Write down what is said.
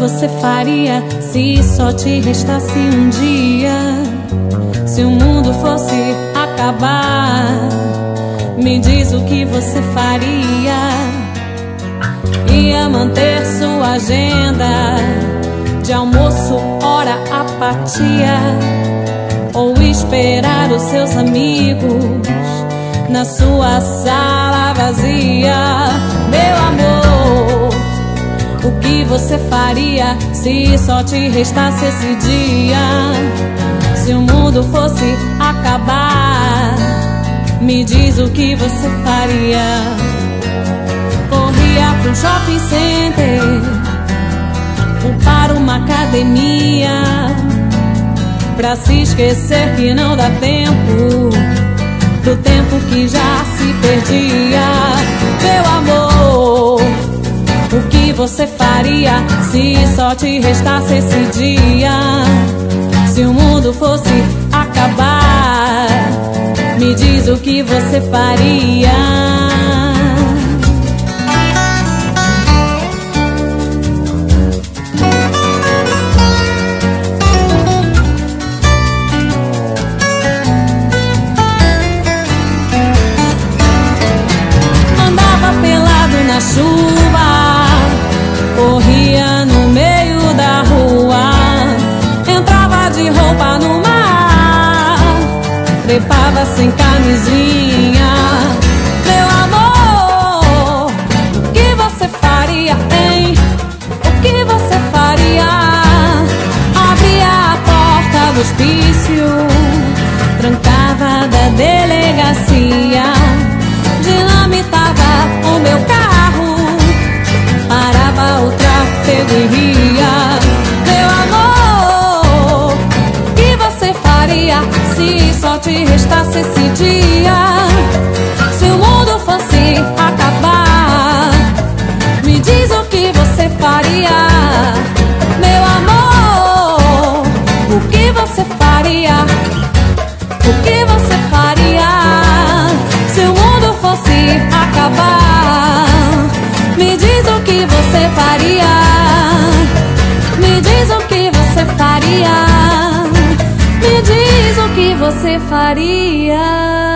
você faria se só te restasse um dia? Se o mundo fosse acabar, me diz o que você faria. Ia manter sua agenda de almoço, hora, apatia, ou esperar os seus amigos na sua sala vazia? Meu amor, o que você faria se só te restasse esse dia? Se o mundo fosse acabar, me diz o que você faria. Corria pro shopping center ou para uma academia, pra se esquecer que não dá tempo do tempo que já se perdia. Meu amor, o que você faria se só te restasse esse dia? Se o mundo fosse acabar, me diz o que você faria. Na chuva, corria no meio da rua, entrava de roupa no mar, trepava sem camisinha. Meu amor, o que você faria, hein? O que você faria? Abria a porta do hospício, trancava da delegacia, dinamitava o meu carro, parava o tráfego e ria. Meu amor, o que você faria se só te restasse esse dia? Se o mundo fosse acabar, me diz o que você faria. Meu amor, o que você faria? O que você faria se o mundo fosse acabar? Me diz o que você faria. Me diz o que você faria. Me diz o que você faria.